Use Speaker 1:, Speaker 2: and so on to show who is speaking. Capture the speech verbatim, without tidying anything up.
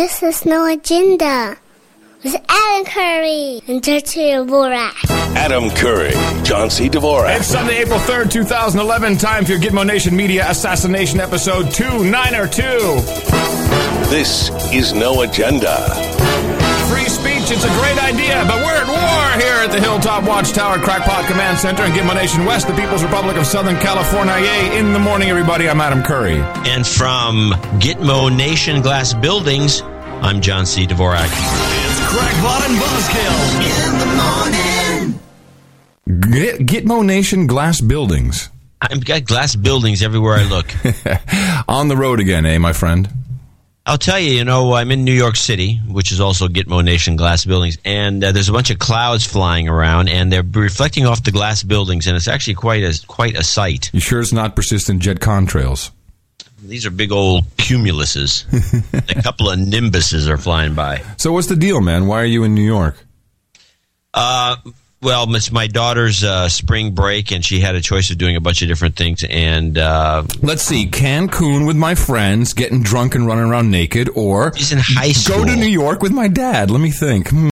Speaker 1: This is No Agenda with Adam Curry and John C. Dvorak.
Speaker 2: Adam Curry, John C. Dvorak.
Speaker 3: It's Sunday, April third, twenty eleven. Time for your Gitmo Nation Media Assassination Episode two ninety-two.
Speaker 2: This is No Agenda.
Speaker 3: Free speech, it's a great idea, but we're at war here at the Hilltop Watchtower Crackpot Command Center in Gitmo Nation West, the People's Republic of Southern California. Yay, in the morning, everybody. I'm Adam Curry.
Speaker 4: And from Gitmo Nation Glass Buildings, I'm John C. Dvorak.
Speaker 5: It's Crackpot and Buzzkill in the morning.
Speaker 3: Git- Gitmo Nation Glass Buildings.
Speaker 4: I've got glass buildings everywhere I look.
Speaker 3: On the road again, eh, my friend?
Speaker 4: I'll tell you, you know, I'm in New York City, which is also Gitmo Nation Glass Buildings, and uh, there's a bunch of clouds flying around, and they're reflecting off the glass buildings, and it's actually quite a, quite a sight.
Speaker 3: You sure it's not persistent jet contrails?
Speaker 4: These are big old cumuluses. A couple of nimbuses are flying by.
Speaker 3: So what's the deal, man? Why are you in New York?
Speaker 4: Uh, well, it's my daughter's uh, spring break, and she had a choice of doing a bunch of different things. And uh,
Speaker 3: let's see, Cancun with my friends, getting drunk and running around naked, or
Speaker 4: she's in high school.
Speaker 3: Go to New York with my dad. Let me think. Hmm.